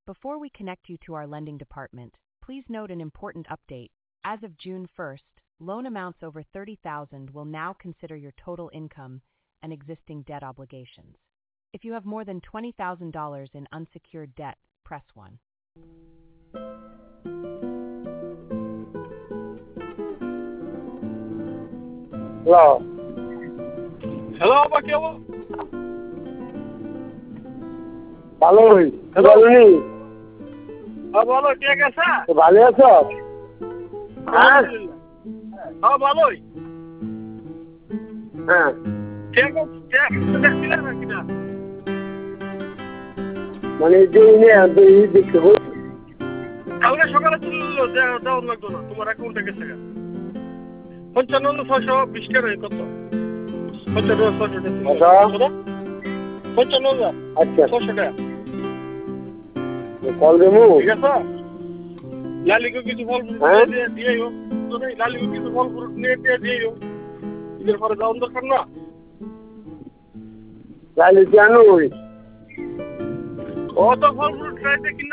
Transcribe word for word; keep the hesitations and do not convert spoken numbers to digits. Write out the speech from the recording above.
Before we connect you to our lending department, please note an important update. As of June first, loan amounts over thirty thousand dollars will now consider your total income and existing debt obligations. If you have more than twenty thousand dollars in unsecured debt, press one. Hello. Hello, Bakiawa. Hello. Hello. Hello. হ্যাঁ বলো কে গেছে? ভালো আছো? হ্যাঁ হ্যাঁ ভালোই। হ্যাঁ কে গেছে? কে গেছে দেখছিলেন নাকি না? মানে যে নিয়ে দুই দেখতে বলছি। কালকে সকালে চলে দেওয়া লাগতো না তোমার অ্যাকাউন্টে গেছে গা। পঞ্চান্ন ছয়শো বিশ টাকা কত? পঞ্চান্ন ছয়শো টাকা। পঞ্চান্ন হাজার আচ্ছা ছয়শো টাকা। কল দেবো ঠিক আছে? লালিকে কিছু ফল ফ্রুট দিয়ে দিয়েও তো নেই লালিকে কিছু ফল ফ্রুট নিয়ে দিয়ে দিয়েও ঈদের পরে যাওয়ার দরকার না লালি জানো ও তো ফল ফ্রুট খাইতে কিনা